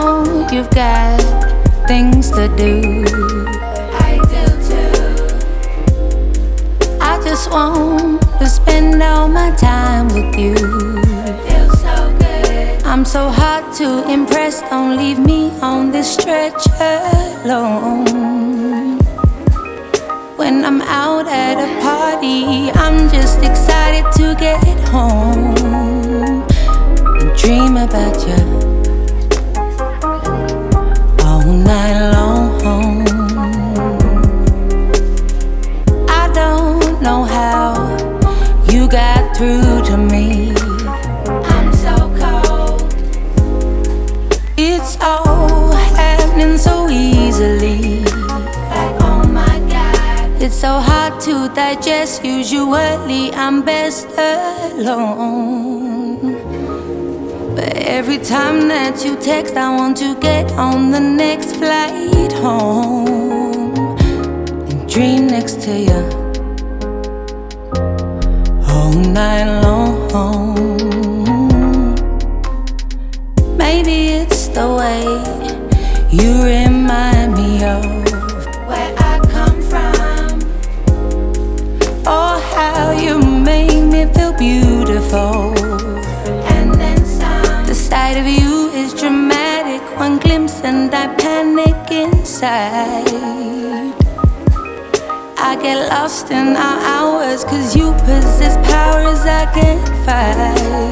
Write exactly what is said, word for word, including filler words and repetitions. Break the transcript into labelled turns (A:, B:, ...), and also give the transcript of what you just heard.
A: know you've got things to do.
B: I do too.
A: I just want to spend all my time with you.
B: Feels so good.
A: I'm so hard to impress, don't leave me on this stretch alone. When I'm out at a party, I'm just excited to get home and dream about you all night long. I don't know how you got through to me.
B: I'm so cold.
A: It's all happening so easily.
B: Like, oh my God.
A: It's so hard to digest. Usually I'm best alone, but every time that you text, I want to get on the next flight home and dream next to you all night long. Maybe it's the way you remind me of
B: Where I come from.
A: oh, how you make me feel beautiful.
B: And then some.
A: The sight of you is dramatic. One glimpse and I panic inside. I get lost in our hours, cause you possess powers I can't fight.